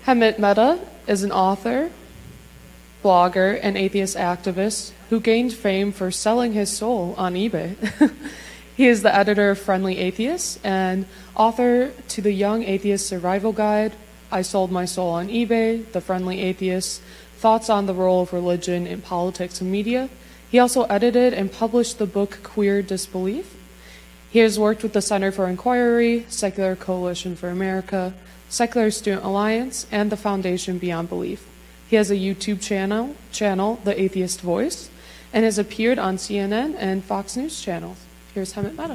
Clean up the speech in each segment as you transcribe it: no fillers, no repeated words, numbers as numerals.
Hemant Mehta is an author, blogger, and atheist activist who gained fame for selling his soul on eBay. He is the editor of Friendly Atheist and author to the Young Atheist Survival Guide, I Sold My Soul on eBay, The Friendly Atheist, Thoughts on the Role of Religion in Politics and Media. He also edited and published the book Queer Disbelief. He has worked with the Center for Inquiry, Secular Coalition for America, Secular Student Alliance, and the Foundation Beyond Belief. He has a YouTube channel, The Atheist Voice, and has appeared on CNN and Fox News channels. Here's Hemant Mehta.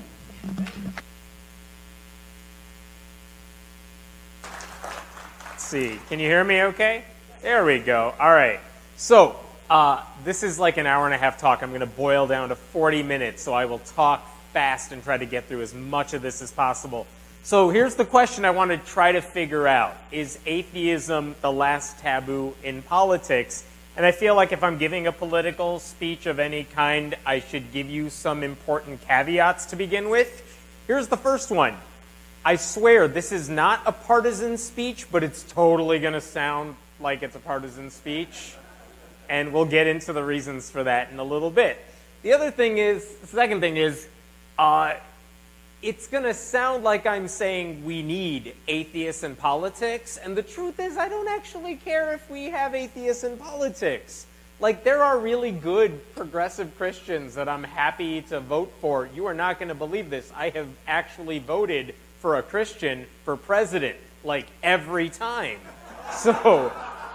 Let's see. Can you hear me okay? There we go. All right. So this is like an hour and a half talk. I'm going to boil down to 40 minutes, so I will talk fast and try to get through as much of this as possible. So here's the question I want to try to figure out. Is atheism the last taboo in politics? And I feel like if I'm giving a political speech of any kind, I should give you some important caveats to begin with. Here's the first one. I swear this is not a partisan speech, but it's totally going to sound like it's a partisan speech. And we'll get into the reasons for that in a little bit. The second thing is, it's going to sound like I'm saying we need atheists in politics, and the truth is I don't actually care if we have atheists in politics. Like, there are really good progressive Christians that I'm happy to vote for. You are not going to believe this. I have actually voted for a Christian for president, like, every time. So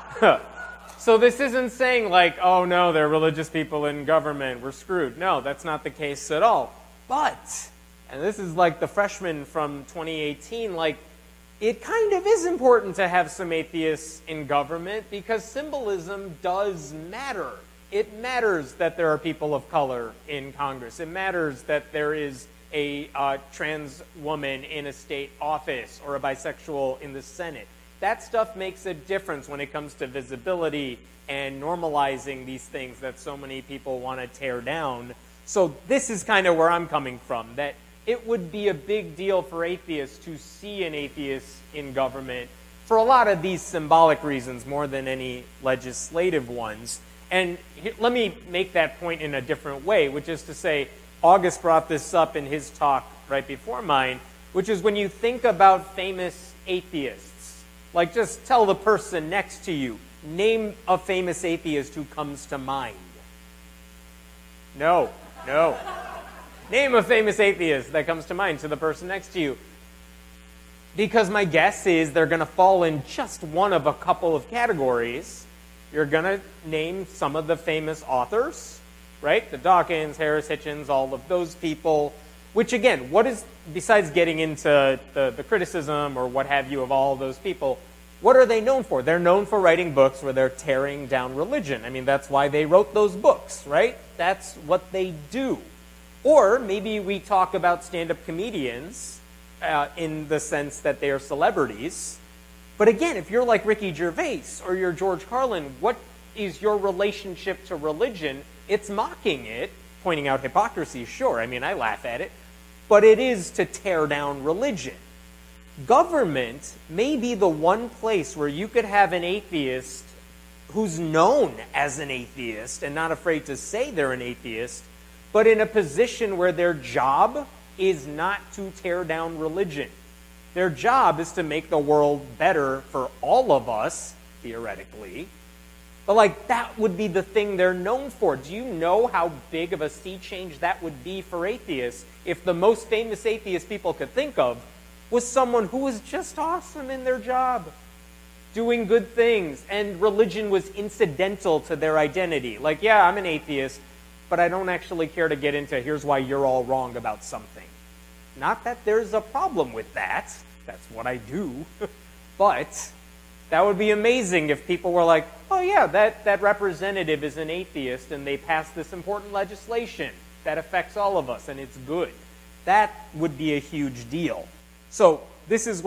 this isn't saying like, oh no, there are religious people in government, we're screwed. No, that's not the case at all. But, and this is like the freshman from 2018, like, it kind of is important to have some atheists in government because symbolism does matter. It matters that there are people of color in Congress. It matters that there is a trans woman in a state office or a bisexual in the Senate. That stuff makes a difference when it comes to visibility and normalizing these things that so many people want to tear down. So this is kind of where I'm coming from, that it would be a big deal for atheists to see an atheist in government for a lot of these symbolic reasons more than any legislative ones. And let me make that point in a different way, which is to say, August brought this up in his talk right before mine, which is when you think about famous atheists, like just tell the person next to you, name a famous atheist who comes to mind. No. Name a famous atheist that comes to mind to the person next to you. Because my guess is they're going to fall in just one of a couple of categories. You're going to name some of the famous authors, right? The Dawkins, Harris, Hitchens, all of those people. Which again, what is, besides getting into the criticism or what have you of all of those people, what are they known for? They're known for writing books where they're tearing down religion. I mean, that's why they wrote those books, right? That's what they do. Or maybe we talk about stand-up comedians in the sense that they are celebrities. But again, if you're like Ricky Gervais or you're George Carlin, what is your relationship to religion? It's mocking it, pointing out hypocrisy, sure. I mean, I laugh at it. But it is to tear down religion. Government may be the one place where you could have an atheist who's known as an atheist and not afraid to say they're an atheist, but in a position where their job is not to tear down religion. Their job is to make the world better for all of us, theoretically. But like, that would be the thing they're known for. Do you know how big of a sea change that would be for atheists if the most famous atheist people could think of was someone who was just awesome in their job, doing good things, and religion was incidental to their identity? Like, yeah, I'm an atheist, but I don't actually care to get into here's why you're all wrong about something. Not that there's a problem with that. That's what I do. But that would be amazing if people were like, oh yeah, that representative is an atheist and they passed this important legislation that affects all of us and it's good. That would be a huge deal. So this is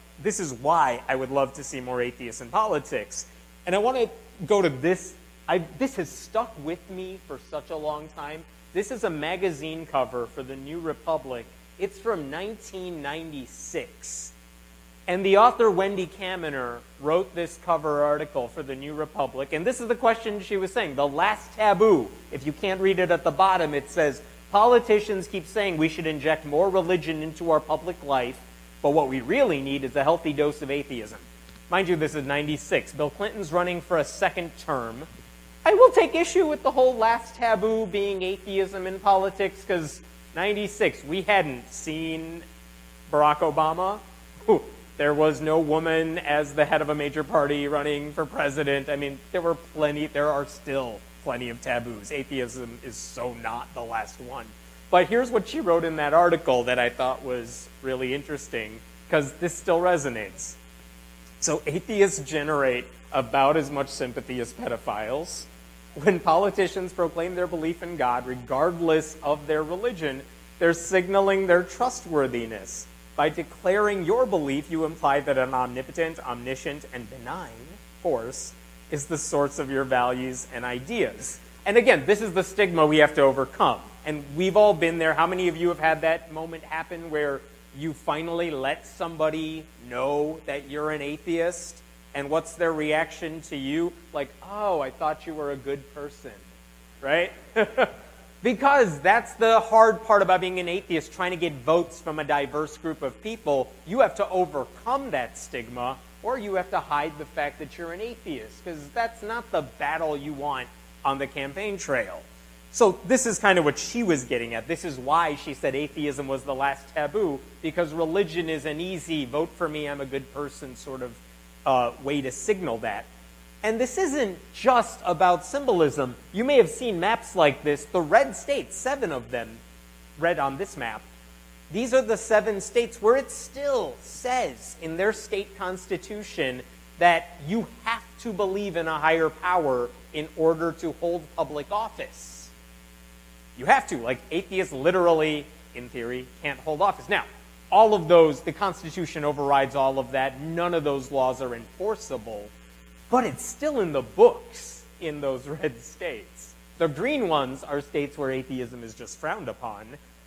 why I would love to see more atheists in politics. And I want to go to this. This has stuck with me for such a long time. This is a magazine cover for the New Republic. It's from 1996. And the author, Wendy Kaminer, wrote this cover article for the New Republic. And this is the question she was saying. The last taboo, if you can't read it at the bottom, it says, politicians keep saying we should inject more religion into our public life, but what we really need is a healthy dose of atheism. Mind you, this is 96. Bill Clinton's running for a second term. I will take issue with the whole last taboo being atheism in politics, because 96, we hadn't seen Barack Obama. There was no woman as the head of a major party running for president. I mean, there are still plenty of taboos. Atheism is so not the last one. But here's what she wrote in that article that I thought was really interesting, because this still resonates. So atheists generate about as much sympathy as pedophiles. When politicians proclaim their belief in God, regardless of their religion, they're signaling their trustworthiness. By declaring your belief, you imply that an omnipotent, omniscient, and benign force is the source of your values and ideas. And again, this is the stigma we have to overcome. And we've all been there. How many of you have had that moment happen where you finally let somebody know that you're an atheist? And what's their reaction to you? Like, oh, I thought you were a good person, right? Because that's the hard part about being an atheist, trying to get votes from a diverse group of people. You have to overcome that stigma, or you have to hide the fact that you're an atheist, because that's not the battle you want on the campaign trail. So this is kind of what she was getting at. This is why she said atheism was the last taboo, because religion is an easy, vote for me, I'm a good person sort of way to signal that. And this isn't just about symbolism. You may have seen maps like this. The red states, 7 of them, red on this map, these are the 7 states where it still says in their state constitution that you have to believe in a higher power in order to hold public office. You have to. Like, atheists literally, in theory, can't hold office. Now, all of those, the Constitution overrides all of that. None of those laws are enforceable. But it's still in the books in those red states. The green ones are states where atheism is just frowned upon.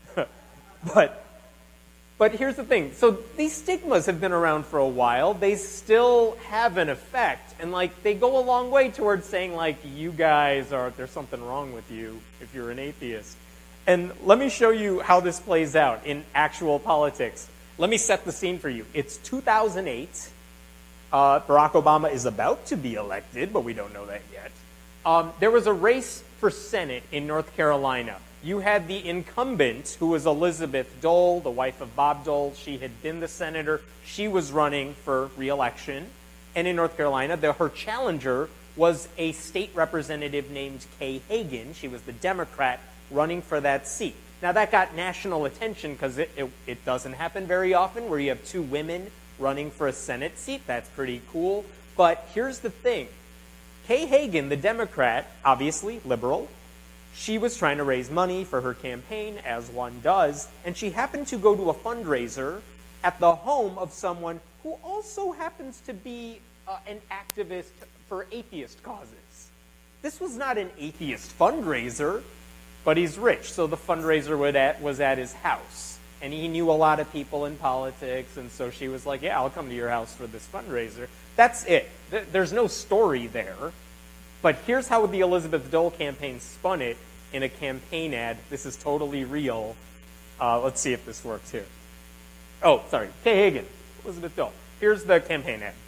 But here's the thing. So these stigmas have been around for a while. They still have an effect. And, like, they go a long way towards saying, like, you guys there's something wrong with you if you're an atheist. And let me show you how this plays out in actual politics. Let me set the scene for you. It's 2008. Barack Obama is about to be elected, but we don't know that yet. There was a race for Senate in North Carolina. You had the incumbent, who was Elizabeth Dole, the wife of Bob Dole. She had been the senator. She was running for re-election. And in North Carolina, her challenger was a state representative named Kay Hagan. She was the Democrat running for that seat. Now, that got national attention because it doesn't happen very often where you have 2 women running for a Senate seat. That's pretty cool. But here's the thing. Kay Hagan, the Democrat, obviously liberal, she was trying to raise money for her campaign, as one does, and she happened to go to a fundraiser at the home of someone who also happens to be an activist for atheist causes. This was not an atheist fundraiser, but he's rich, so the fundraiser was at his house. And he knew a lot of people in politics, and so she was like, yeah, I'll come to your house for this fundraiser. That's it. There's no story there. But here's how the Elizabeth Dole campaign spun it in a campaign ad. This is totally real. Let's see if this works here. Oh, sorry. Kay Hagan, Elizabeth Dole. Here's the campaign ad.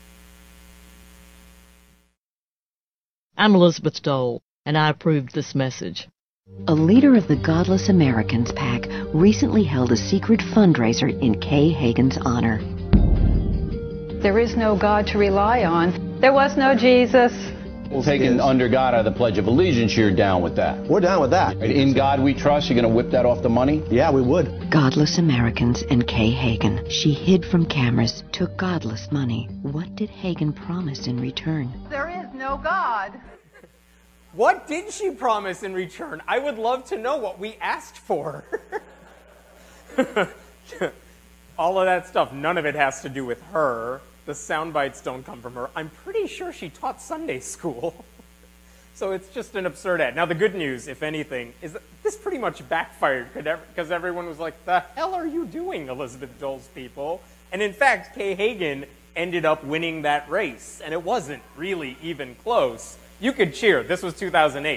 I'm Elizabeth Dole, and I approved this message. A leader of the Godless Americans PAC recently held a secret fundraiser in Kay Hagan's honor. There is no God to rely on. There was no Jesus. Well, taking under God out of the Pledge of Allegiance, you're down with that. We're down with that. In God we trust, you're going to whip that off the money? Yeah, we would. Godless Americans and Kay Hagan. She hid from cameras, took godless money. What did Hagan promise in return? There is no God. What did she promise in return? I would love to know what we asked for. All of that stuff, none of it has to do with her. The sound bites don't come from her. I'm pretty sure she taught Sunday school. So it's just an absurd ad. Now, the good news, if anything, is that this pretty much backfired because everyone was like, the hell are you doing, Elizabeth Dole's people? And in fact, Kay Hagan ended up winning that race, and it wasn't really even close. You could cheer. This was 2008.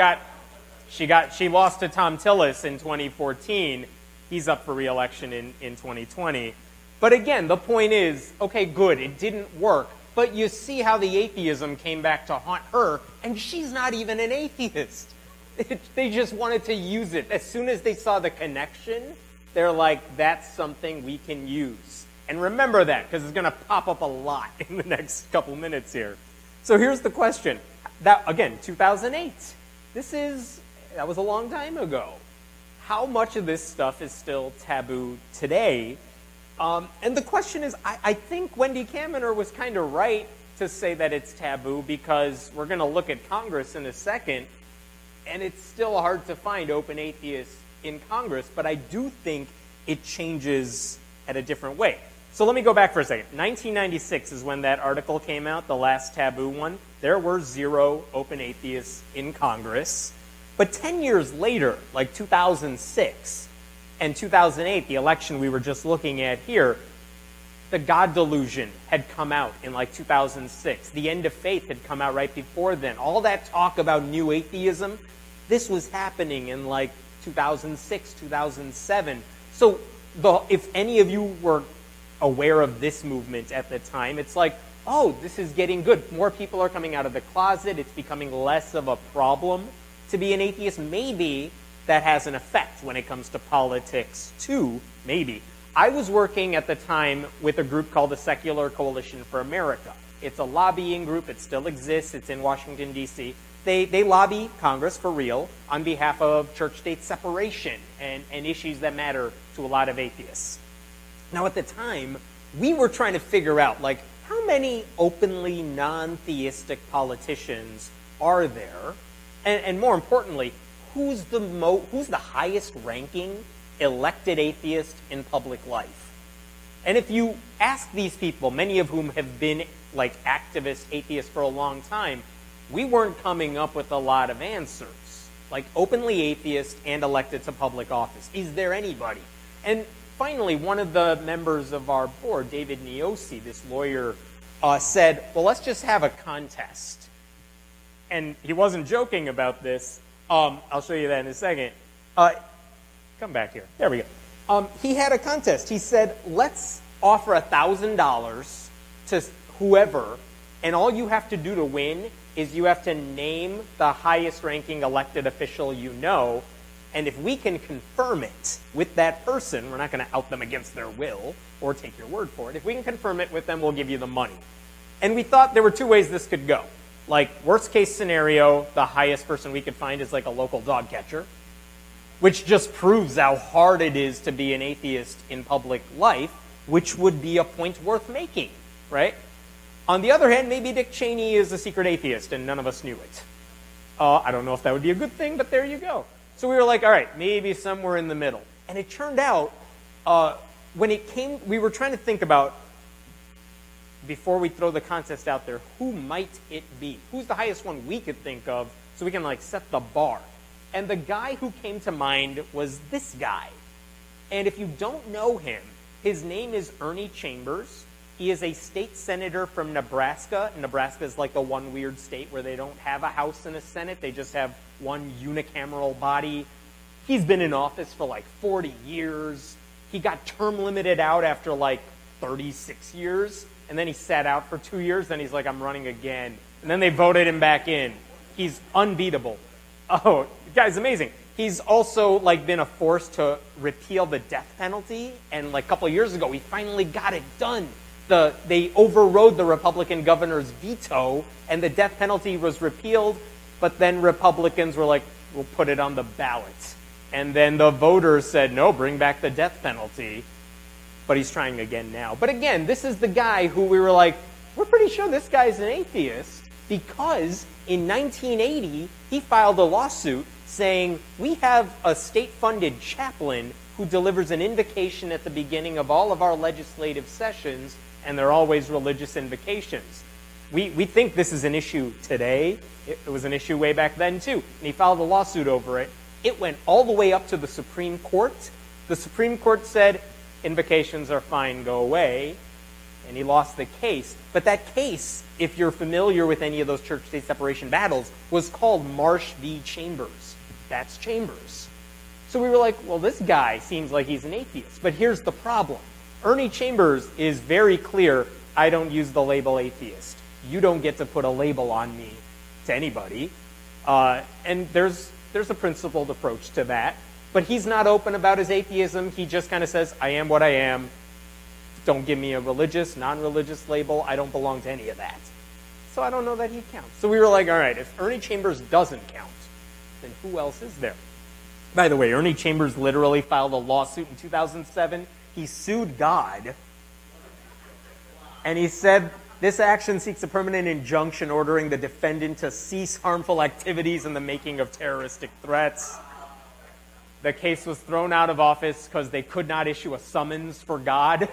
She lost to Thom Tillis in 2014. He's up for re-election in 2020. But again, the point is, okay, good, it didn't work. But you see how the atheism came back to haunt her, and she's not even an atheist. They just wanted to use it. As soon as they saw the connection, they're like, that's something we can use. And remember that, because it's going to pop up a lot in the next couple minutes here. So here's the question. That, again, 2008. That was a long time ago. How much of this stuff is still taboo today? And the question is, I think Wendy Kaminer was kind of right to say that it's taboo, because we're going to look at Congress in a second, and it's still hard to find open atheists in Congress, but I do think it changes at a different way. So let me go back for a second. 1996 is when that article came out, the last taboo one. There were 0 open atheists in Congress. But 10 years later, like 2006 and 2008, the election we were just looking at here, the God Delusion had come out in like 2006. The End of Faith had come out right before then. All that talk about new atheism, this was happening in like 2006, 2007. So if any of you were aware of this movement at the time, it's like, oh, this is getting good. More people are coming out of the closet. It's becoming less of a problem to be an atheist. Maybe that has an effect when it comes to politics too, maybe. I was working at the time with a group called the Secular Coalition for America. It's a lobbying group. It still exists. It's in Washington, D.C. They lobby Congress for real on behalf of church-state separation and issues that matter to a lot of atheists. Now, at the time, we were trying to figure out, like, how many openly non-theistic politicians are there? And more importantly, who's the highest-ranking elected atheist in public life? And if you ask these people, many of whom have been, like, activist atheists for a long time, we weren't coming up with a lot of answers. Like, openly atheist and elected to public office. Is there anybody? And finally, one of the members of our board, David Niosi, this lawyer, said, well, let's just have a contest. And he wasn't joking about this. I'll show you that in a second. Come back here. There we go. He had a contest. He said, let's offer $1,000 to whoever, and all you have to do to win is you have to name the highest-ranking elected official you know, and if we can confirm it with that person, we're not going to out them against their will or take your word for it. If we can confirm it with them, we'll give you the money. And we thought there were 2 ways this could go. Like, worst case scenario, the highest person we could find is like a local dog catcher, which just proves how hard it is to be an atheist in public life, which would be a point worth making, right? On the other hand, maybe Dick Cheney is a secret atheist and none of us knew it. I don't know if that would be a good thing, but there you go. So we were like, all right, maybe somewhere in the middle. And it turned out, we were trying to think about, before we throw the contest out there, who might it be? Who's the highest one we could think of so we can, like, set the bar? And the guy who came to mind was this guy. And if you don't know him, his name is Ernie Chambers. He is a state senator from Nebraska. Nebraska is like the one weird state where they don't have a House and a Senate. They just have one unicameral body. He's been in office for like 40 years. He got term limited out after like 36 years. And then he sat out for 2 years. Then he's like, I'm running again. And then they voted him back in. He's unbeatable. Oh, the guy's amazing. He's also like been a force to repeal the death penalty. And like a couple of years ago, he finally got it done. They overrode the Republican governor's veto, and the death penalty was repealed, but then Republicans were like, we'll put it on the ballot. And then the voters said, no, bring back the death penalty. But he's trying again now. But again, this is the guy who we were like, we're pretty sure this guy's an atheist, because in 1980, he filed a lawsuit saying, we have a state-funded chaplain who delivers an invocation at the beginning of all of our legislative sessions, and they're always religious invocations. We think this is an issue today. It was an issue way back then, too. And he filed a lawsuit over it. It went all the way up to the Supreme Court. The Supreme Court said, invocations are fine, go away. And he lost the case. But that case, if you're familiar with any of those church-state separation battles, was called Marsh v. Chambers. That's Chambers. So we were like, well, this guy seems like he's an atheist. But here's the problem. Ernie Chambers is very clear, I don't use the label atheist. You don't get to put a label on me to anybody. And there's a principled approach to that. But he's not open about his atheism. He just kind of says, I am what I am. Don't give me a religious, non-religious label. I don't belong to any of that. So I don't know that he counts. So we were like, all right, if Ernie Chambers doesn't count, then who else is there? By the way, Ernie Chambers literally filed a lawsuit in 2007. He sued God. And he said, this action seeks a permanent injunction ordering the defendant to cease harmful activities and the making of terroristic threats. The case was thrown out of office because they could not issue a summons for God.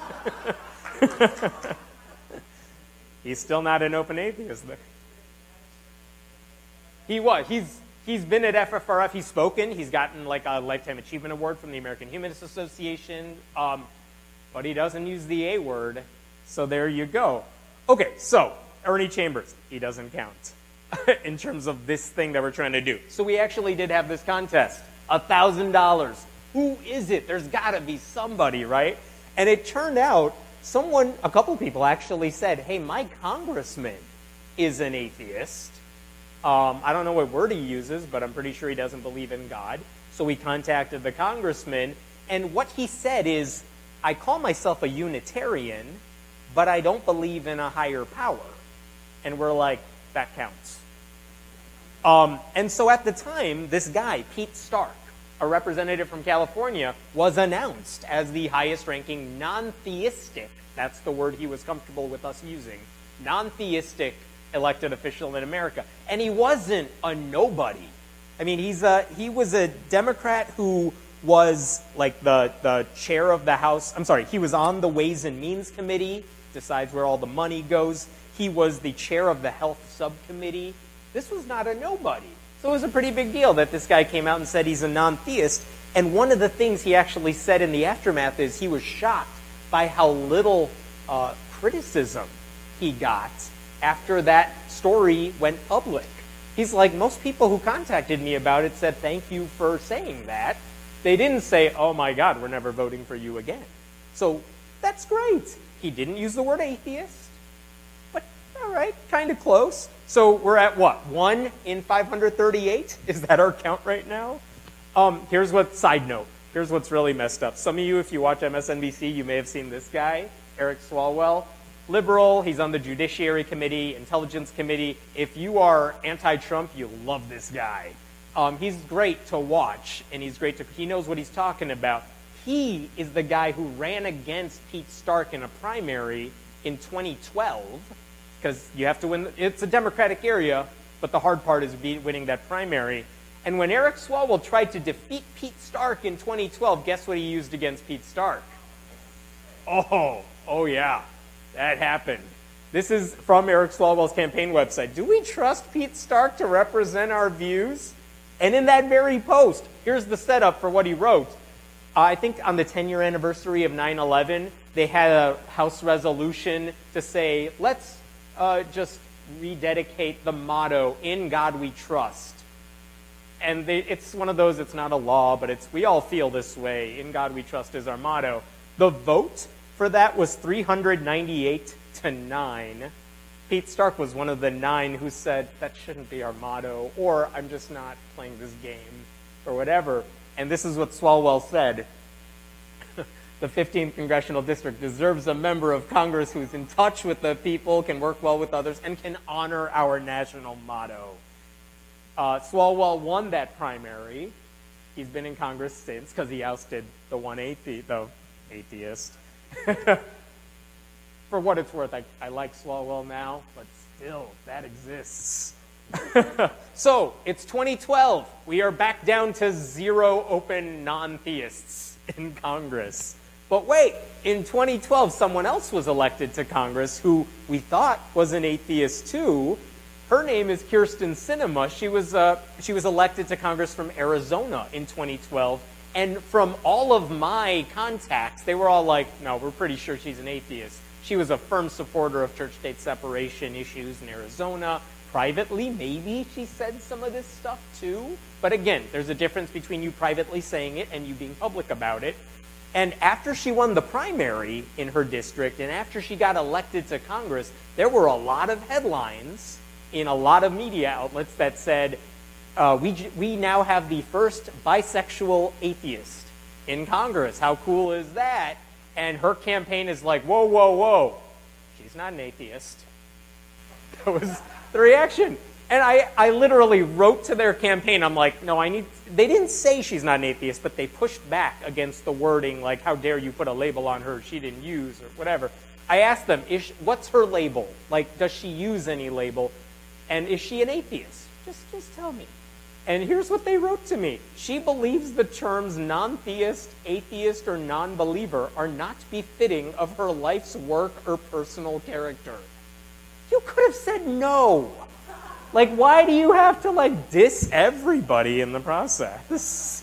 He's still not an open atheist. He was. He's been at FFRF. He's spoken. He's gotten like a Lifetime Achievement Award from the American Humanist Association. But he doesn't use the A word. So there you go. Okay, so Ernie Chambers, he doesn't count in terms of this thing that we're trying to do. So we actually did have this contest. $1,000. Who is it? There's got to be somebody, right? And it turned out a couple people actually said, hey, my congressman is an atheist. I don't know what word he uses, but I'm pretty sure he doesn't believe in God. So we contacted the congressman, and what he said is, I call myself a Unitarian, but I don't believe in a higher power. And we're like, that counts. And so at the time, this guy, Pete Stark, a representative from California, was announced as the highest-ranking non-theistic, that's the word he was comfortable with us using, non-theistic elected official in America. And he wasn't a nobody. I mean, he was a Democrat who was like the chair of the House. I'm sorry, he was on the Ways and Means Committee, decides where all the money goes. He was the chair of the Health Subcommittee. This was not a nobody. So it was a pretty big deal that this guy came out and said he's a non-theist. And one of the things he actually said in the aftermath is he was shocked by how little criticism he got after that story went public. He's like, most people who contacted me about it said, thank you for saying that. They didn't say, oh my God, we're never voting for you again. So that's great. He didn't use the word atheist, but all right, kind of close. So we're at what, 1 in 538? Is that our count right now? Side note, here's what's really messed up. Some of you, if you watch MSNBC, you may have seen this guy, Eric Swalwell. Liberal, he's on the Judiciary Committee, Intelligence Committee. If you are anti-Trump, you love this guy. He's great to watch, and he knows what he's talking about. He is the guy who ran against Pete Stark in a primary in 2012, because you have to win. It's a Democratic area, but the hard part is winning that primary. And when Eric Swalwell tried to defeat Pete Stark in 2012, guess what he used against Pete Stark? Oh yeah, that happened. This is from Eric Swalwell's campaign website. Do we trust Pete Stark to represent our views? And in that very post, here's the setup for what he wrote. I think on the 10-year anniversary of 9/11, they had a House resolution to say, let's just rededicate the motto, "In God We Trust." And it's one of those, it's not a law, but we all feel this way. "In God We Trust" is our motto. The vote for that was 398 to 9. Pete Stark was one of the 9 who said, that shouldn't be our motto, or I'm just not playing this game, or whatever. And this is what Swalwell said. The 15th Congressional District deserves a member of Congress who's in touch with the people, can work well with others, and can honor our national motto. Swalwell won that primary. He's been in Congress since, because he ousted the atheist. For what it's worth, I like Swalwell now, but still, that exists. So, it's 2012. We are back down to 0 open non-theists in Congress. But wait, in 2012, someone else was elected to Congress who we thought was an atheist too. Her name is Kyrsten Sinema. She was elected to Congress from Arizona in 2012, And from all of my contacts, they were all like, no, we're pretty sure she's an atheist. She was a firm supporter of church-state separation issues in Arizona. Privately, maybe she said some of this stuff too. But again, there's a difference between you privately saying it and you being public about it. And after she won the primary in her district and after she got elected to Congress, there were a lot of headlines in a lot of media outlets that said, we now have the first bisexual atheist in Congress. How cool is that? And her campaign is like, whoa, whoa, whoa. She's not an atheist. That was the reaction. And I literally wrote to their campaign. I'm like, no, they didn't say she's not an atheist, but they pushed back against the wording, like, how dare you put a label on her she didn't use or whatever. I asked them, what's her label? Like, does she use any label? And is she an atheist? Just tell me. And here's what they wrote to me. She believes the terms non-theist, atheist, or non-believer are not befitting of her life's work or personal character. You could have said no. Like, why do you have to, like, diss everybody in the process?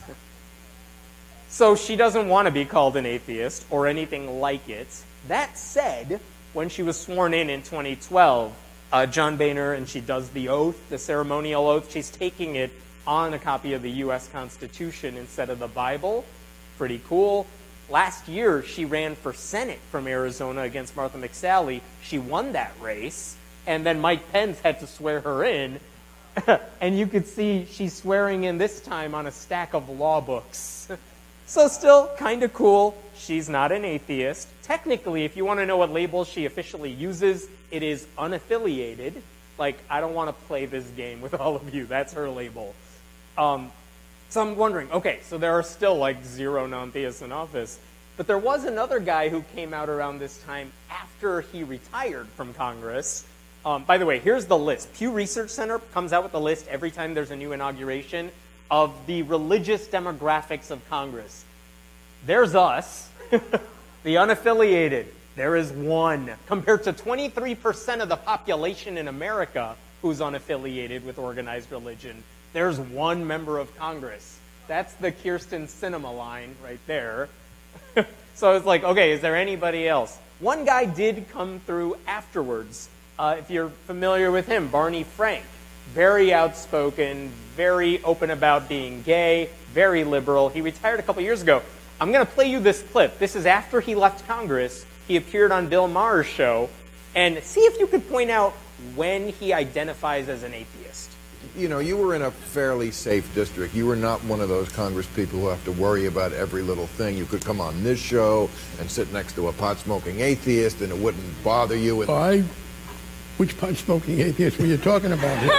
So she doesn't want to be called an atheist or anything like it. That said, when she was sworn in 2012, John Boehner, and she does the oath, the ceremonial oath, she's taking it on a copy of the U.S. Constitution instead of the Bible. Pretty cool. Last year, she ran for Senate from Arizona against Martha McSally. She won that race. And then Mike Pence had to swear her in. And you could see she's swearing in this time on a stack of law books. So still kind of cool. She's not an atheist. Technically, if you want to know what label she officially uses, it is unaffiliated. Like, I don't want to play this game with all of you. That's her label. So I'm wondering, okay, so there are still like 0 non-theists in office. But there was another guy who came out around this time after he retired from Congress. By the way, here's the list. Pew Research Center comes out with the list every time there's a new inauguration of the religious demographics of Congress. There's us, the unaffiliated. There is one, compared to 23% of the population in America who's unaffiliated with organized religion. There's one member of Congress. That's the Kyrsten Sinema line right there. So I was like, okay, is there anybody else? One guy did come through afterwards. If you're familiar with him, Barney Frank. Very outspoken, very open about being gay, very liberal. He retired a couple years ago. I'm going to play you this clip. This is after he left Congress. He appeared on Bill Maher's show. And see if you could point out when he identifies as an atheist. You know, you were in a fairly safe district. You were not one of those Congress people who have to worry about every little thing. You could come on this show and sit next to a pot-smoking atheist and it wouldn't bother you. Which pot-smoking atheist were you talking about here?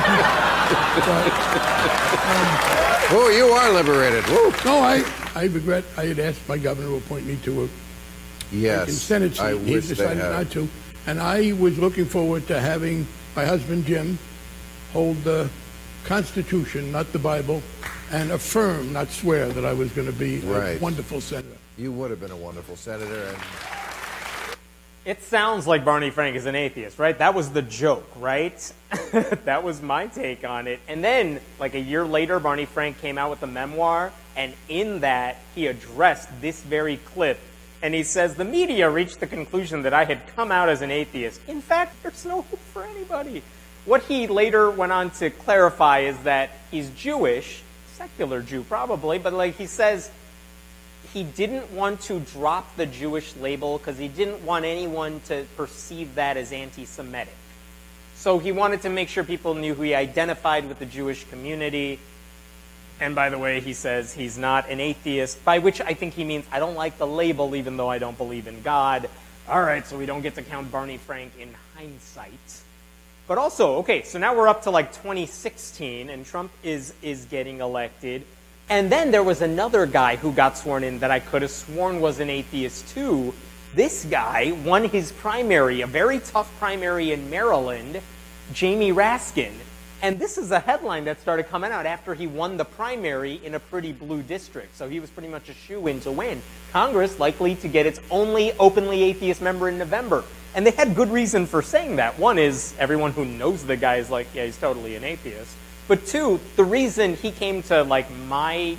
Oh, you are liberated. Woo. No, I regret I had asked my governor to appoint me to a Senate seat. He decided not to. And I was looking forward to having my husband, Jim, hold the Constitution, not the Bible, and affirm, not swear, that I was going to be a wonderful senator. You would have been a wonderful senator. And it sounds like Barney Frank is an atheist, right? That was the joke, right? That was my take on it. And then, like a year later, Barney Frank came out with a memoir, and in that, he addressed this very clip. And he says, the media reached the conclusion that I had come out as an atheist. In fact, there's no hope for anybody. What he later went on to clarify is that he's Jewish, secular Jew probably, but like he says, he didn't want to drop the Jewish label because he didn't want anyone to perceive that as anti-Semitic. So he wanted to make sure people knew who he identified with the Jewish community. And by the way, he says he's not an atheist, by which I think he means I don't like the label even though I don't believe in God. All right, so we don't get to count Barney Frank in hindsight. But also, okay, so now we're up to like 2016, and Trump is getting elected. And then there was another guy who got sworn in that I could have sworn was an atheist too. This guy won his primary, a very tough primary in Maryland, Jamie Raskin. And this is a headline that started coming out after he won the primary in a pretty blue district. So he was pretty much a shoo-in to win. Congress likely to get its only openly atheist member in November. And they had good reason for saying that. One is everyone who knows the guy is like, yeah, he's totally an atheist. But two, the reason he came to like my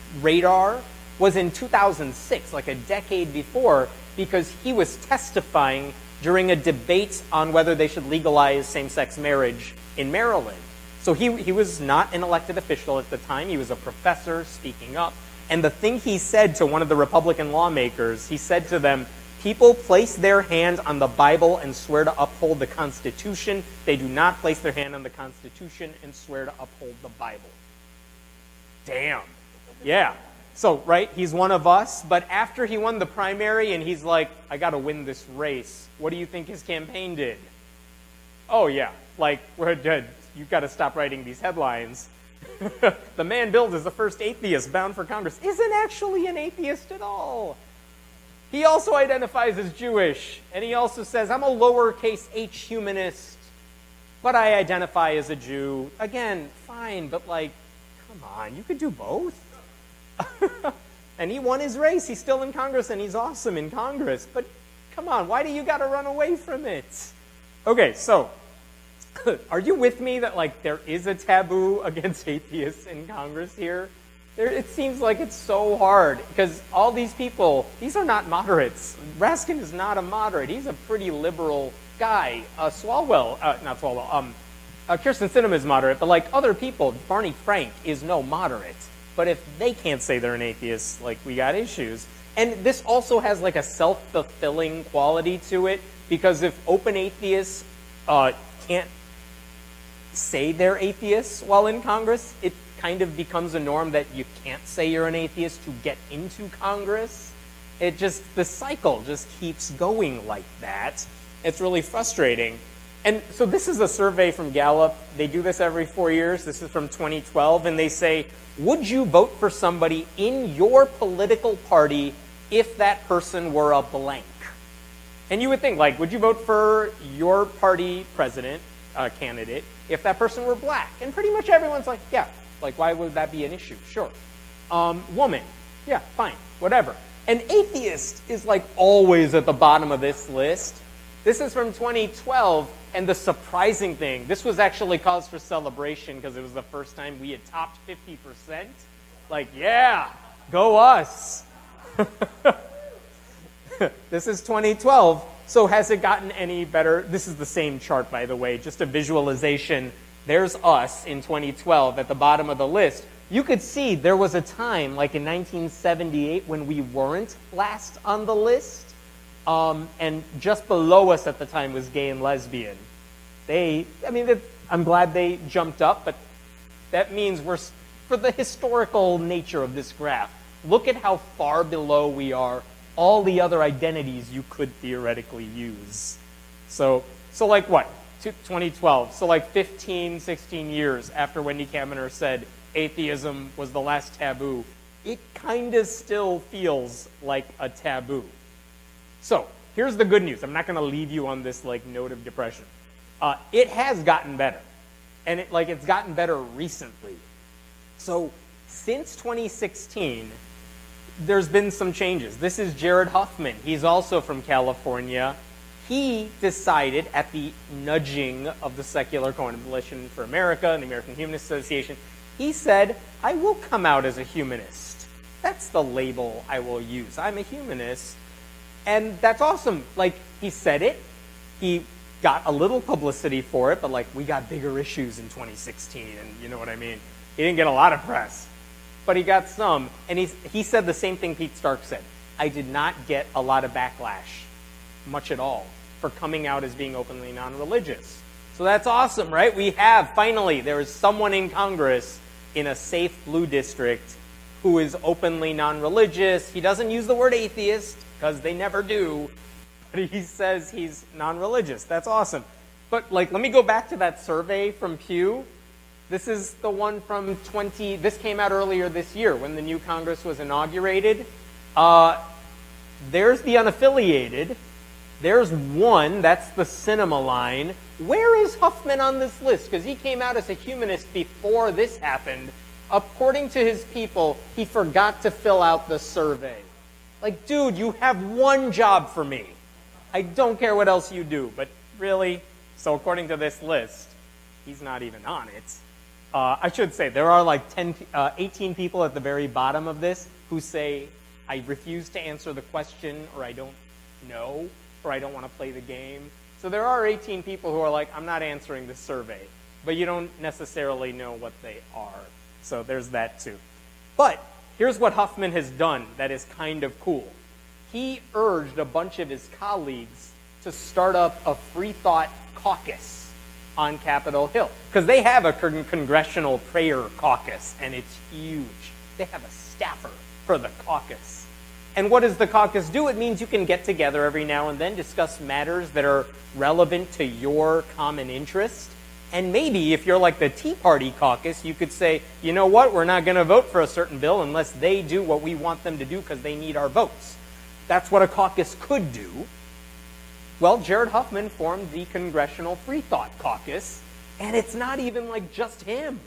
radar was in 2006, like a decade before, because he was testifying during a debate on whether they should legalize same-sex marriage in Maryland. So he was not an elected official at the time. He was a professor speaking up. And the thing he said to one of the Republican lawmakers, he said to them, people place their hand on the Bible and swear to uphold the Constitution. They do not place their hand on the Constitution and swear to uphold the Bible. Damn. Yeah. So, right, he's one of us, but after he won the primary and he's like, I got to win this race, what do you think his campaign did? Oh, yeah, like, we're dead. You've got to stop writing these headlines. The man billed as the first atheist bound for Congress isn't actually an atheist at all. He also identifies as Jewish, and he also says, I'm a lowercase h humanist, but I identify as a Jew. Again, fine, but like, come on, you could do both. And he won his race. He's still in Congress, and he's awesome in Congress. But come on, why do you got to run away from it? Okay, so are you with me that like there is a taboo against atheists in Congress here? It seems like it's so hard because all these people, these are not moderates. Raskin is not a moderate. He's a pretty liberal guy. Kirsten Sinema is moderate, but like other people, Barney Frank is no moderate. But if they can't say they're an atheist, like, we got issues. And this also has, like, a self-fulfilling quality to it, because if open atheists can't say they're atheists while in Congress, it kind of becomes a norm that you can't say you're an atheist to get into Congress. The cycle just keeps going like that. It's really frustrating. And so this is a survey from Gallup. They do this every 4 years. This is from 2012. And they say, would you vote for somebody in your political party if that person were a blank? And you would think, like, would you vote for your party president candidate if that person were black? And pretty much everyone's like, yeah. Like, why would that be an issue? Sure. Woman. Yeah, fine. Whatever. And atheist is, like, always at the bottom of this list. This is from 2012. And the surprising thing, this was actually cause for celebration because it was the first time we had topped 50%. Like, yeah, go us. This is 2012. So has it gotten any better? This is the same chart, by the way, just a visualization. There's us in 2012 at the bottom of the list. You could see there was a time, like in 1978, when we weren't last on the list. And just below us at the time was gay and lesbian. I'm glad they jumped up, but that means for the historical nature of this graph, look at how far below we are all the other identities you could theoretically use. So like what? 2012. So like 15, 16 years after Wendy Kaminer said atheism was the last taboo, it kind of still feels like a taboo. So here's the good news. I'm not going to leave you on this like note of depression. It has gotten better, and it's gotten better recently. So since 2016, there's been some changes. This is Jared Huffman. He's also from California. He decided at the nudging of the Secular Coalition for America and the American Humanist Association, he said, I will come out as a humanist. That's the label I will use. I'm a humanist. And that's awesome. Like, he said it. He got a little publicity for it, but like, we got bigger issues in 2016, and you know what I mean? He didn't get a lot of press, but he got some. And he said the same thing Pete Stark said. I did not get a lot of backlash, much at all, for coming out as being openly non-religious. So that's awesome, right? We have, finally, there is someone in Congress in a safe blue district who is openly non-religious. He doesn't use the word atheist, because they never do, but he says he's non-religious. That's awesome. But like, let me go back to that survey from Pew. This is the one from this came out earlier this year when the new Congress was inaugurated. There's the unaffiliated. There's one, that's the Sinema line. Where is Huffman on this list? Because he came out as a humanist before this happened. According to his people, he forgot to fill out the survey. Like, dude, you have one job for me. I don't care what else you do, but really? So according to this list, he's not even on it. I should say, there are like 18 people at the very bottom of this who say, I refuse to answer the question, or I don't know, or I don't want to play the game. So there are 18 people who are like, I'm not answering this survey. But you don't necessarily know what they are. So there's that too. But here's what Huffman has done that is kind of cool. He urged a bunch of his colleagues to start up a free thought caucus on Capitol Hill. Because they have a congressional prayer caucus, and it's huge. They have a staffer for the caucus. And what does the caucus do? It means you can get together every now and then, discuss matters that are relevant to your common interest. And maybe if you're like the Tea Party caucus, you could say, you know what, we're not going to vote for a certain bill unless they do what we want them to do because they need our votes. That's what a caucus could do. Well, Jared Huffman formed the Congressional Free Thought Caucus, and it's not even like just him.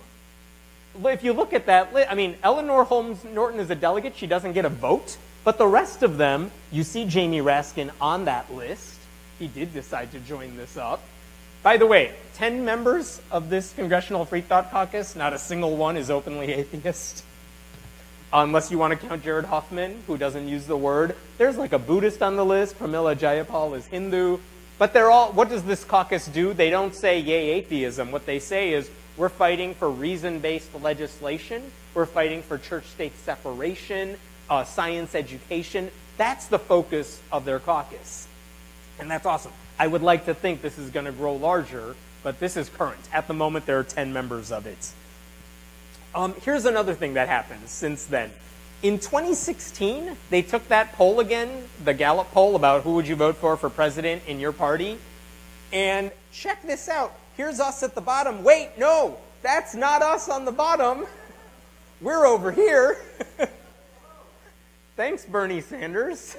If you look at that, I mean, Eleanor Holmes Norton is a delegate. She doesn't get a vote. But the rest of them, you see Jamie Raskin on that list. He did decide to join this up. By the way, 10 members of this Congressional Free Thought Caucus, not a single one is openly atheist. Unless you want to count Jared Huffman, who doesn't use the word. There's like a Buddhist on the list. Pramila Jayapal is Hindu. But they're all, what does this caucus do? They don't say, yay, atheism. What they say is, we're fighting for reason-based legislation. We're fighting for church-state separation, science education. That's the focus of their caucus. And that's awesome. I would like to think this is going to grow larger, but this is current. At the moment, there are 10 members of it. Here's another thing that happened since then. In 2016, they took that poll again, the Gallup poll about who would you vote for president in your party. And check this out. Here's us at the bottom. Wait, no, that's not us on the bottom. We're over here. Thanks, Bernie Sanders.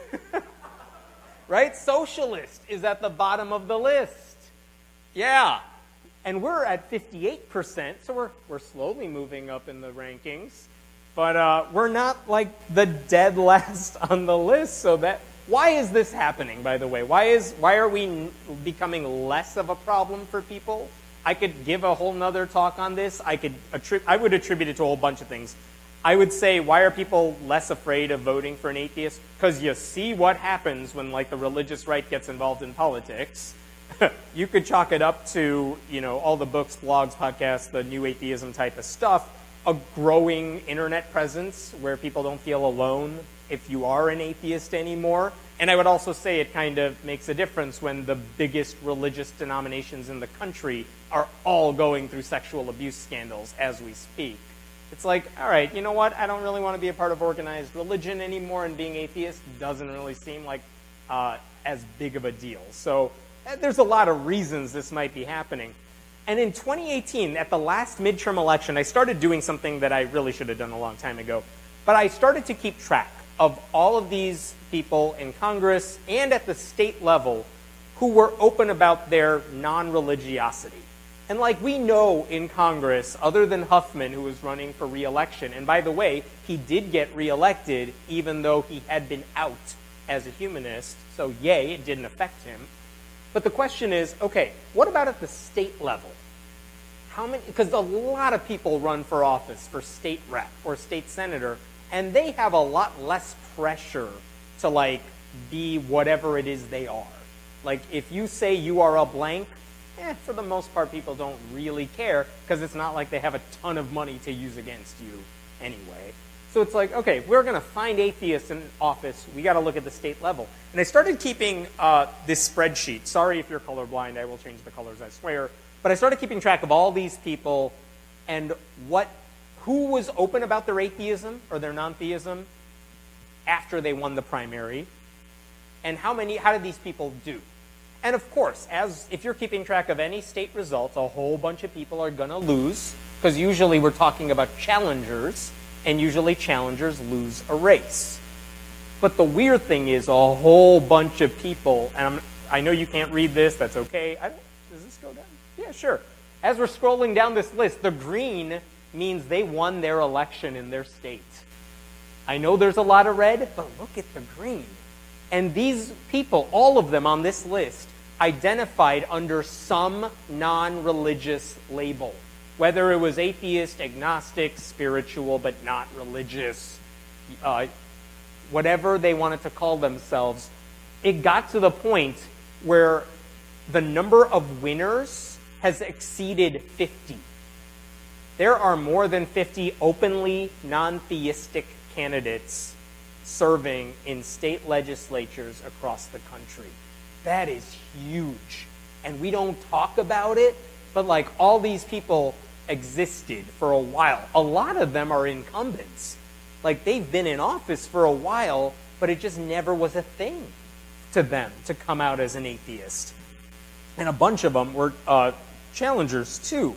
Right? Socialist is at the bottom of the list. Yeah. And we're at 58%, so we're slowly moving up in the rankings. But we're not like the dead last on the list. So why is this happening, by the way? Why are we becoming less of a problem for people? I could give a whole nother talk on this. I would attribute it to a whole bunch of things. I would say, why are people less afraid of voting for an atheist? Because you see what happens when like the religious right gets involved in politics. You could chalk it up to, all the books, blogs, podcasts, the new atheism type of stuff, a growing internet presence where people don't feel alone if you are an atheist anymore. And I would also say it kind of makes a difference when the biggest religious denominations in the country are all going through sexual abuse scandals as we speak. It's like, all right, you know what? I don't really want to be a part of organized religion anymore, and being atheist doesn't really seem like as big of a deal. So there's a lot of reasons this might be happening. And in 2018, at the last midterm election, I started doing something that I really should have done a long time ago. But I started to keep track of all of these people in Congress and at the state level who were open about their non-religiosity. And like we know in Congress, other than Huffman, who was running for re-election, and by the way, he did get re-elected even though he had been out as a humanist, so yay, it didn't affect him. But the question is, okay, what about at the state level? How many? Because a lot of people run for office, for state rep or state senator, and they have a lot less pressure to like be whatever it is they are. Like if you say you are a blank, for the most part, people don't really care because it's not like they have a ton of money to use against you anyway. So it's like, okay, we're going to find atheists in office. We got to look at the state level. And I started keeping this spreadsheet. Sorry if you're colorblind. I will change the colors, I swear. But I started keeping track of all these people and who was open about their atheism or their non-theism after they won the primary, and how did these people do? And of course, if you're keeping track of any state results, a whole bunch of people are going to lose, because usually we're talking about challengers, and usually challengers lose a race. But the weird thing is a whole bunch of people, and I know you can't read this, that's okay. Does this go down? Yeah, sure. As we're scrolling down this list, the green means they won their election in their state. I know there's a lot of red, but look at the green. And these people, all of them on this list, identified under some non-religious label. whether it was atheist, agnostic, spiritual, but not religious, whatever they wanted to call themselves, it got to the point where the number of winners has exceeded 50. There are more than 50 openly non-theistic candidates serving in state legislatures across the country. That is huge. And we don't talk about it, but like all these people existed for a while. A lot of them are incumbents. Like they've been in office for a while, but it just never was a thing to them to come out as an atheist. And a bunch of them were challengers too.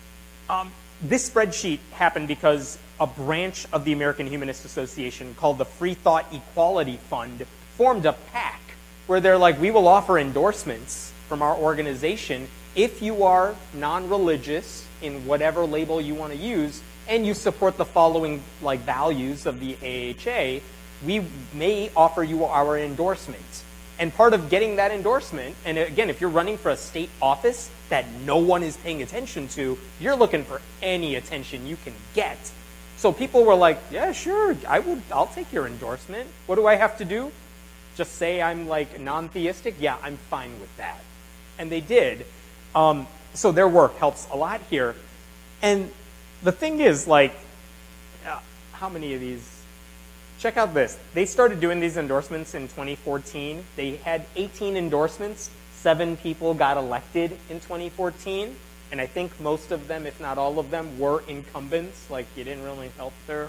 This spreadsheet happened because a branch of the American Humanist Association called the Free Thought Equality Fund formed a PAC where they're like, we will offer endorsements from our organization if you are non-religious in whatever label you want to use and you support the following like values of the AHA, we may offer you our endorsement. And part of getting that endorsement, and again, if you're running for a state office that no one is paying attention to, you're looking for any attention you can get. So people were like, yeah, sure, I'll take your endorsement. What do I have to do? Just say I'm like non-theistic? Yeah, I'm fine with that. And they did. So their work helps a lot here. And the thing is, like, how many of these? Check out this. They started doing these endorsements in 2014. They had 18 endorsements. 7 people got elected in 2014. And I think most of them, if not all of them, were incumbents. Like, you didn't really help there.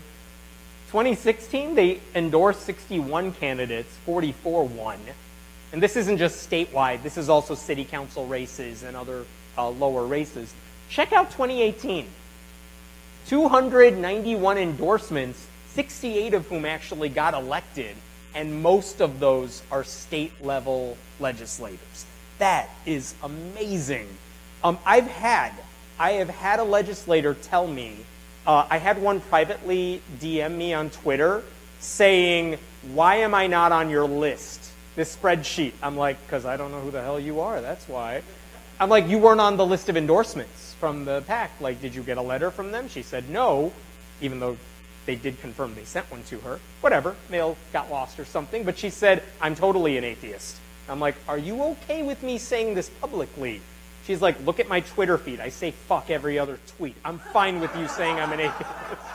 2016, they endorsed 61 candidates, 44 won. And this isn't just statewide. This is also city council races and other lower races. Check out 2018. 291 endorsements, 68 of whom actually got elected, and most of those are state-level legislators. That is amazing. I have had a legislator tell me, I had one privately DM me on Twitter saying, why am I not on your list? This spreadsheet. I'm like, because I don't know who the hell you are, that's why. I'm like, you weren't on the list of endorsements from the PAC. Like, did you get a letter from them? She said no, even though they did confirm they sent one to her. Whatever, mail got lost or something. But she said, I'm totally an atheist. I'm like, are you okay with me saying this publicly? She's like, look at my Twitter feed. I say fuck every other tweet. I'm fine with you saying I'm an atheist.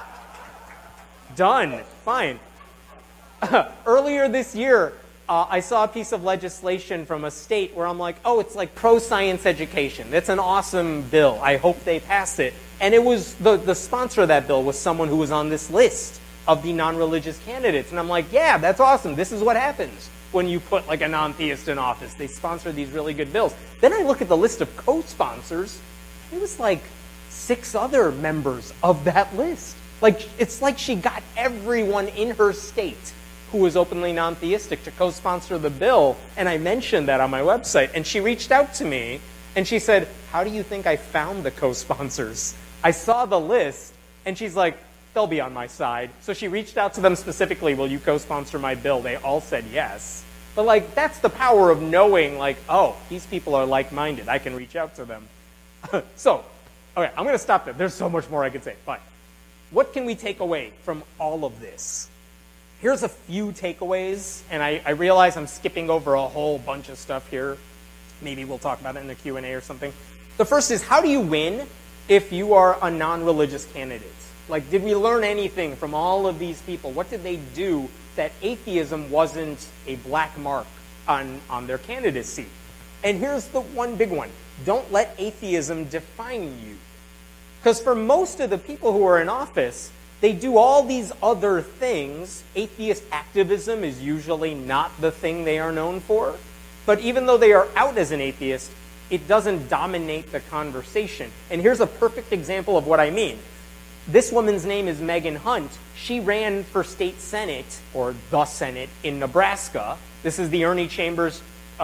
Done. Fine. Earlier this year, I saw a piece of legislation from a state where I'm like, oh, it's like pro-science education. That's an awesome bill. I hope they pass it. And it was the sponsor of that bill was someone who was on this list of the non-religious candidates. And I'm like, yeah, that's awesome. This is what happens when you put like a non-theist in office. They sponsor these really good bills. Then I look at the list of co-sponsors. It was like 6 other members of that list. Like, it's like she got everyone in her state who was openly non-theistic to co-sponsor the bill. And I mentioned that on my website. And she reached out to me and she said, how do you think I found the co-sponsors? I saw the list and she's like, they'll be on my side. So she reached out to them specifically, will you co-sponsor my bill? They all said yes. But like, that's the power of knowing like, oh, these people are like-minded. I can reach out to them. So, okay, I'm going to stop there. There's so much more I could say. But what can we take away from all of this? Here's a few takeaways, and I realize I'm skipping over a whole bunch of stuff here. Maybe we'll talk about it in the Q&A or something. The first is, how do you win if you are a non-religious candidate? Like, did we learn anything from all of these people? What did they do that atheism wasn't a black mark on their candidacy? And here's the one big one. Don't let atheism define you. Because for most of the people who are in office, they do all these other things. Atheist activism is usually not the thing they are known for. But even though they are out as an atheist, it doesn't dominate the conversation. And here's a perfect example of what I mean. This woman's name is Megan Hunt. She ran for state senate, or the Senate, in Nebraska. This is the Ernie Chambers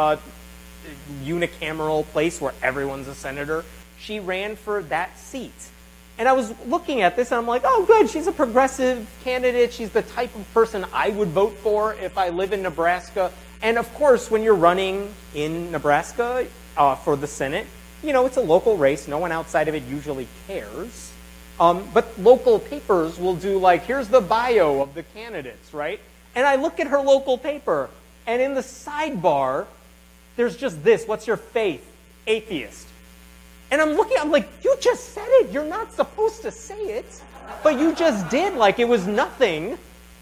unicameral place where everyone's a senator. She ran for that seat. And I was looking at this and I'm like, oh good, she's a progressive candidate. She's the type of person I would vote for if I live in Nebraska. And of course, when you're running in Nebraska for the Senate, you know, it's a local race. No one outside of it usually cares. But local papers will do like, here's the bio of the candidates, right? And I look at her local paper, and in the sidebar, there's just this. What's your faith? Atheist. And I'm looking, I'm like, you just said it. You're not supposed to say it. But you just did like it was nothing.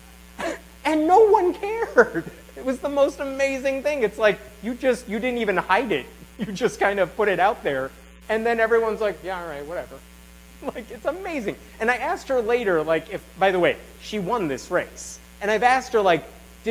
And no one cared. It was the most amazing thing. It's like, you didn't even hide it. You just kind of put it out there. And then everyone's like, yeah, all right, whatever. Like, it's amazing. And I asked her later, like, if, by the way, she won this race. And I've asked her, like,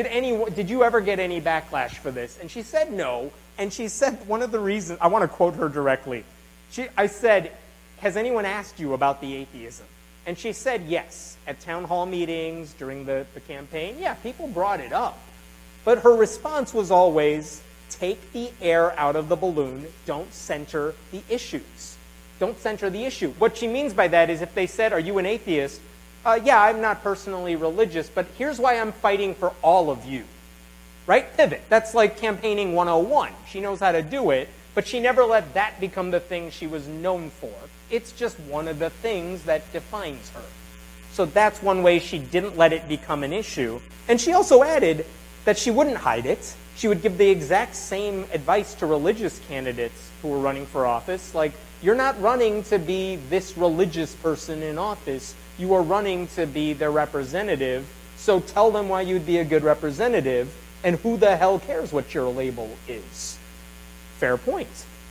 did you ever get any backlash for this? And she said no. And she said one of the reasons, I want to quote her directly. I said, has anyone asked you about the atheism? And she said yes. At town hall meetings, during the campaign, yeah, people brought it up. But her response was always, take the air out of the balloon, don't center the issues. Don't center the issue. What she means by that is if they said, are you an atheist? Yeah, I'm not personally religious, but here's why I'm fighting for all of you. Right? Pivot. That's like campaigning 101. She knows how to do it, but she never let that become the thing she was known for. It's just one of the things that defines her. So that's one way she didn't let it become an issue. And she also added that she wouldn't hide it. She would give the exact same advice to religious candidates who were running for office. Like, you're not running to be this religious person in office. You are running to be their representative. So tell them why you'd be a good representative. And who the hell cares what your label is? Fair point.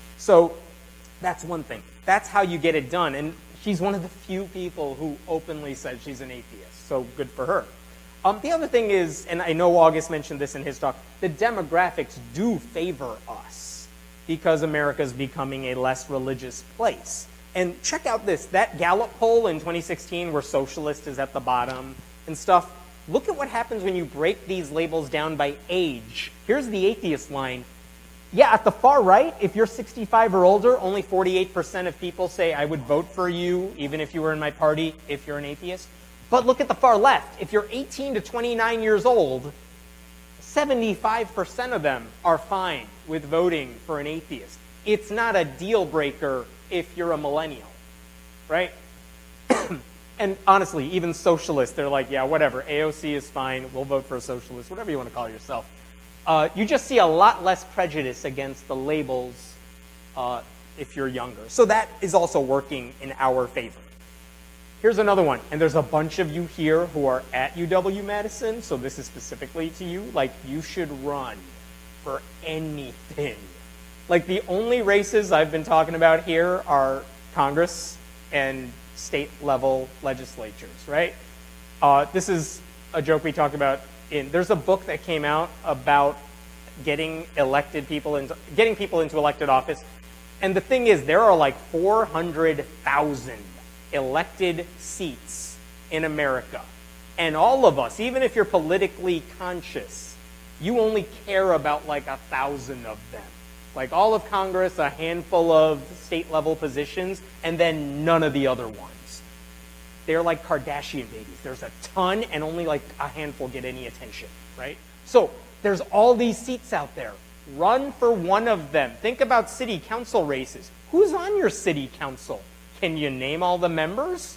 So that's one thing. That's how you get it done. And she's one of the few people who openly said she's an atheist. So good for her. The other thing is, and I know August mentioned this in his talk, the demographics do favor us because America is becoming a less religious place. And check out this. That Gallup poll in 2016 where socialist is at the bottom and stuff. Look at what happens when you break these labels down by age. Here's the atheist line. Yeah, at the far right, if you're 65 or older, only 48% of people say, I would vote for you, even if you were in my party, if you're an atheist. But look at the far left. If you're 18 to 29 years old, 75% of them are fine with voting for an atheist. It's not a deal breaker if you're a millennial, right? And honestly, even socialists, they're like, yeah, whatever, AOC is fine, we'll vote for a socialist, whatever you want to call yourself. You just see a lot less prejudice against the labels if you're younger. So that is also working in our favor. Here's another one, and there's a bunch of you here who are at UW-Madison, so this is specifically to you. Like, you should run for anything. Like, the only races I've been talking about here are Congress and state-level legislatures, right? This is a joke we talked about. There's a book that came out about getting people into elected office. And the thing is, there are like 400,000 elected seats in America. And all of us, even if you're politically conscious, you only care about like 1,000 of them. Like all of Congress, a handful of state-level positions, and then none of the other ones. They're like Kardashian babies. There's a ton, and only like a handful get any attention, right? So there's all these seats out there. Run for one of them. Think about city council races. Who's on your city council? Can you name all the members?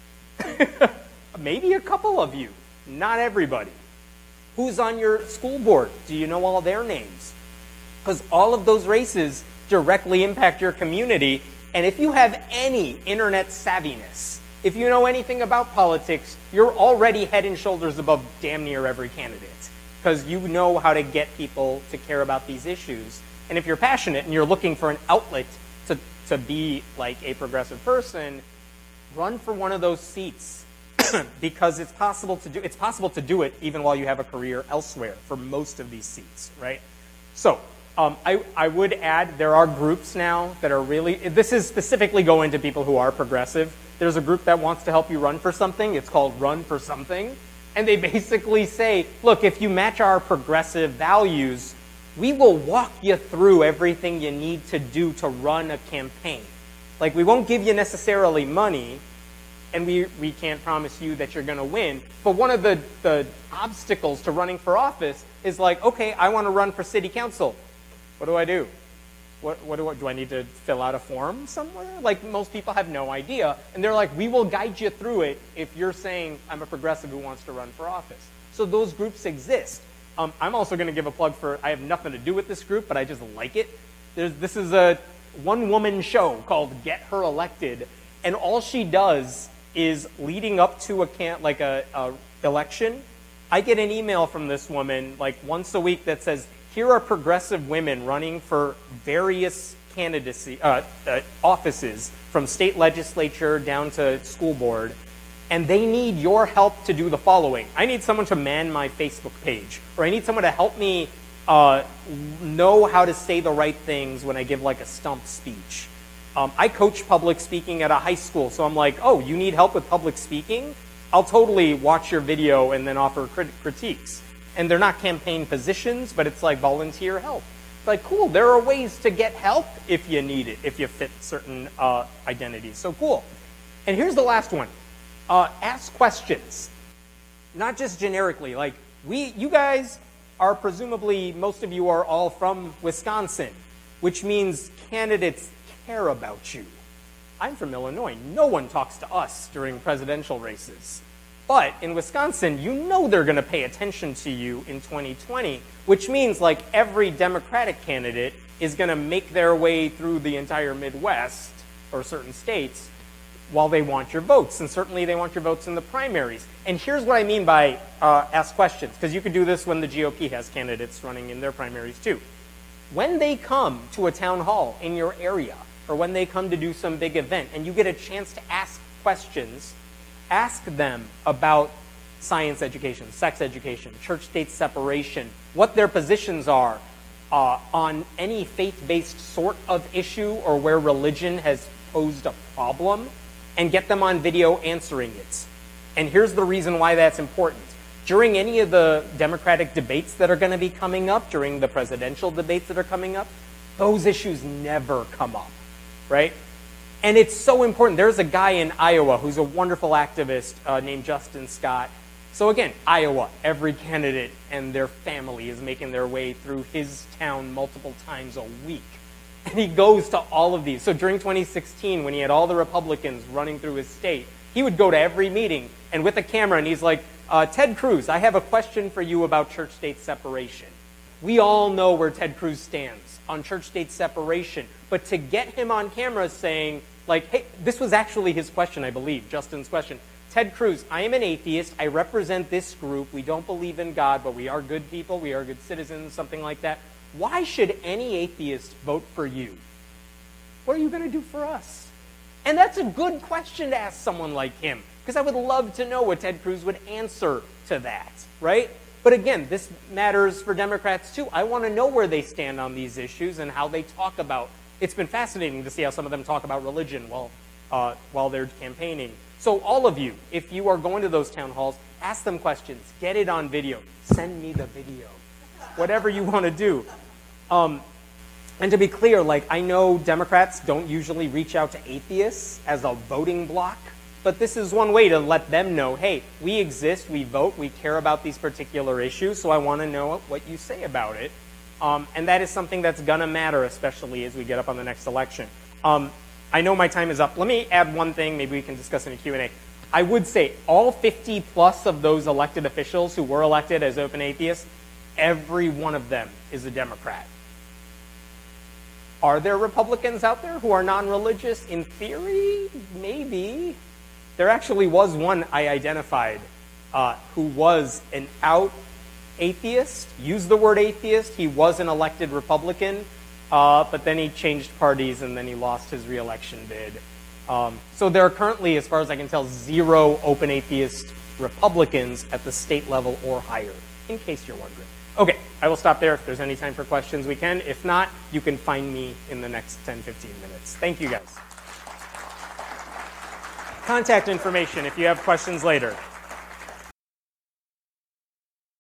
Maybe a couple of you. Not everybody. Who's on your school board? Do you know all their names? Because all of those races directly impact your community. And if you have any internet savviness, if you know anything about politics, you're already head and shoulders above damn near every candidate. Because you know how to get people to care about these issues. And if you're passionate and you're looking for an outlet to be like a progressive person, run for one of those seats. Because it's possible to do it even while you have a career elsewhere for most of these seats, right? So I would add there are groups now that are really, this is specifically going to people who are progressive. There's a group that wants to help you run for something. It's called Run for Something. And they basically say, look, if you match our progressive values, we will walk you through everything you need to do to run a campaign. Like, we won't give you necessarily money, and we can't promise you that you're going to win. But one of the obstacles to running for office is like, okay, I want to run for city council. What do I do? what do I need to fill out a form somewhere? Like, most people have no idea. And they're like, we will guide you through it if you're saying, I'm a progressive who wants to run for office. So those groups exist. I'm also going to give a plug for, I have nothing to do with this group, but I just like it. This is a one-woman show called Get Her Elected. And all she does is, leading up to a election, I get an email from this woman like once a week that says, here are progressive women running for various candidacy offices, from state legislature down to school board, and they need your help to do the following. I need someone to man my Facebook page, or I need someone to help me know how to say the right things when I give like a stump speech. I coach public speaking at a high school, so I'm like, oh, you need help with public speaking? I'll totally watch your video and then offer critiques. And they're not campaign positions, but it's like volunteer help. It's like, cool, there are ways to get help if you need it, if you fit certain identities. So cool. And here's the last one. Ask questions. Not just generically. Like, you guys are presumably, most of you are all from Wisconsin, which means candidates care about you. I'm from Illinois. No one talks to us during presidential races. But in Wisconsin, you know they're going to pay attention to you in 2020, which means like every Democratic candidate is going to make their way through the entire Midwest or certain states while they want your votes. And certainly they want your votes in the primaries. And here's what I mean by ask questions, because you could do this when the GOP has candidates running in their primaries too. When they come to a town hall in your area, or when they come to do some big event and you get a chance to ask questions, ask them about science education, sex education, church-state separation, what their positions are on any faith-based sort of issue or where religion has posed a problem, and get them on video answering it. And here's the reason why that's important. During any of the Democratic debates that are going to be coming up, during the presidential debates that are coming up, those issues never come up, right? And it's so important. There's a guy in Iowa who's a wonderful activist named Justin Scott. So again, Iowa, every candidate and their family is making their way through his town multiple times a week. And he goes to all of these. So during 2016, when he had all the Republicans running through his state, he would go to every meeting and with a camera, and he's like, Ted Cruz, I have a question for you about church-state separation. We all know where Ted Cruz stands on church-state separation. But to get him on camera saying, like, hey, this was actually his question, I believe, Justin's question. Ted Cruz, I am an atheist. I represent this group. We don't believe in God, but we are good people. We are good citizens, something like that. Why should any atheist vote for you? What are you going to do for us? And that's a good question to ask someone like him, because I would love to know what Ted Cruz would answer to that, right? But again, this matters for Democrats too. I want to know where they stand on these issues and how they talk about. It's been fascinating to see how some of them talk about religion while they're campaigning. So all of you, if you are going to those town halls, ask them questions. Get it on video. Send me the video. Whatever you want to do. And to be clear, like, I know Democrats don't usually reach out to atheists as a voting bloc, but this is one way to let them know, hey, we exist, we vote, we care about these particular issues, so I want to know what you say about it. And that is something that's going to matter, especially as we get up on the next election. I know my time is up. Let me add one thing. Maybe we can discuss in a Q&A. I would say all 50 plus of those elected officials who were elected as open atheists, every one of them is a Democrat. Are there Republicans out there who are non-religious? In theory, maybe. There actually was one I identified who was an out atheist, used the word atheist. He was an elected Republican, but then he changed parties and then he lost his re-election bid. So there are currently, as far as I can tell, 0 open atheist Republicans at the state level or higher, in case you're wondering. Okay, I will stop there. If there's any time for questions, we can. If not, you can find me in the next 10, 15 minutes. Thank you, guys. Contact information if you have questions later.